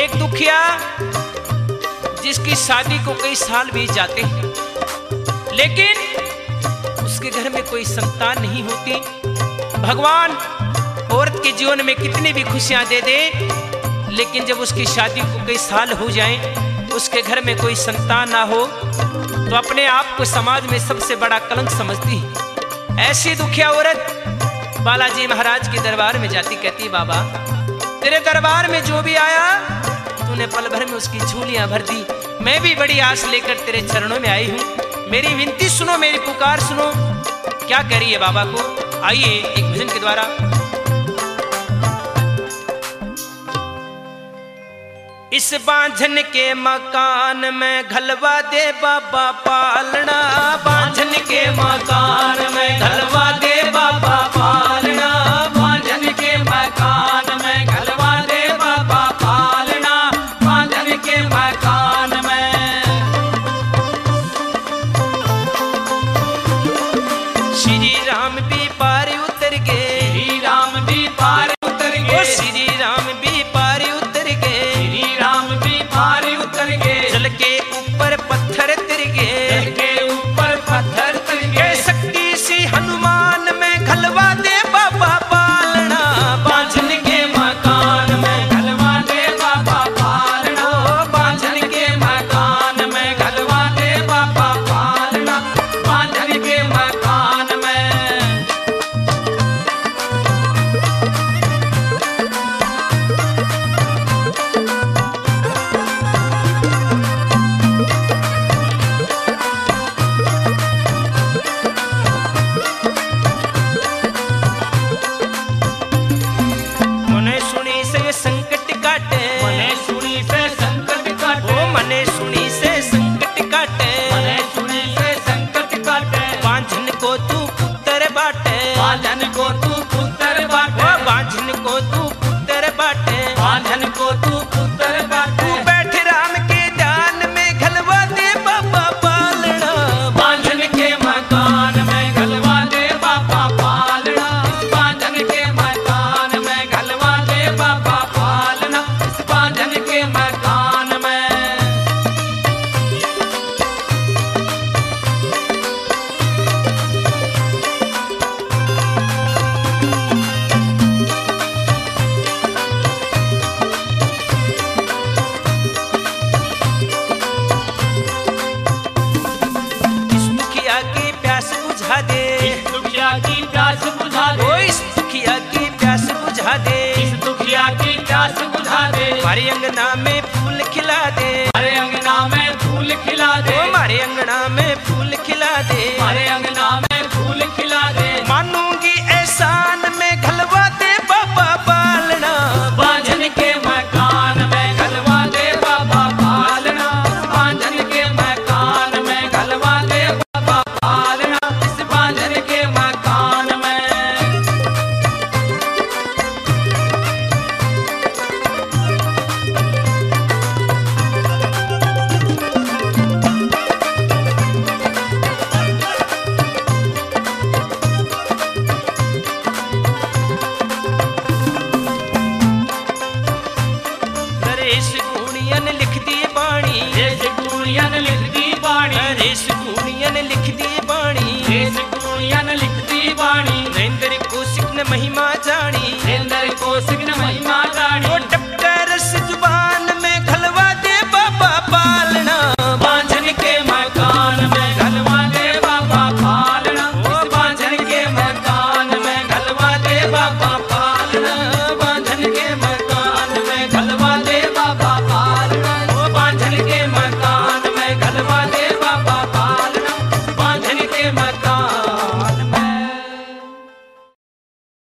एक दुखिया जिसकी शादी को कई साल बीत जाते हैं, लेकिन उसके घर में कोई संतान नहीं होती। भगवान औरत के जीवन में कितनी भी खुशियां दे दे, लेकिन जब उसकी शादी को कई साल हो जाएं, उसके घर में कोई संतान ना हो, तो अपने आप को समाज में सबसे बड़ा कलंक समझती है। ऐसी दुखिया औरत बालाजी महाराज के दरबार में जाती, कहती बाबा तेरे दरबार में जो भी आया तूने पल भर में उसकी झोलियां भर दी। मैं भी बड़ी आस लेकर तेरे चरणों में आई हूँ, मेरी विनती सुनो, मेरी पुकार सुनो। क्या कह रही है बाबा को? आइए एक भजन के द्वारा। इस बांझन के मकान में घलवा दे बाबा पालना, बांझन के मकान में घलवा दे बाबा पालना, बांझन के मकान में घलवा दे बाबा पालना, बांझन के मकान में। श्री राम भी पार उतर गए, श्री राम भी पार उतर गए, श्री राम भी पार उतर गए, श्री राम भी पार उतर गए। जल के ऊपर पत्थर तिर गए, जल के ऊपर पत्थर तिर गए। शक्ति सी हनुमान में घलवा दे बाबा पालना, बांझन के मकान में घलवा दे बाबा पालना, बांझन के मकान में घलवा दे बाबा पालना, बांझन के मकान में। मने सुनी से संकट काटे, मने सुनी से संकट काटे, ओ मने सुनी से संकट काटे, मने सुनी से संकट काटे। बांझन को तू पुत्र बाटे, बांझन को तू पुत्र बाटे, ओ बांझन को तू पुत्र बाटे, बांझन को तू पुत्र बाटे। तू बैठ राम के ध्यान में घलवा दे बाबा पालना, बांझन के मकान में घलवा दे बाबा पालना, बांझन के मकान में घलवा दे बाबा पालना, इस बांझन के मकान में। इस दुखिया की प्यास बुझा दे, इस दुखिया की प्यास बुझा दे, ओ इस दुखिया की प्यास बुझा दे, इस दुखिया की प्यास बुझा दे। हमारे अंगना में फूल खिला दे, हमारे अंगना में फूल खिला दे, हमारे अंगना में फूल खिला दे, हमारे अंगना में फूल खिला दे। मानूंगी एहसान में घलवा दे बाबा पालना, बांझन के मकान में घलवा दे बाबा पालना, बांझन के मकान में घलवा दे बाबा पालना, इस बांझन के मकान में। नरेश गुणियन लिख दी बाणी, नरेश गुणियन लिख दी बाणी, नरेश गुणियन लिख दी बाणी, नरेश गुणियन लिख दी बाणी। नरेंद्र कौशिक ने महिमा जानी, नरेंद्र कौशिक ने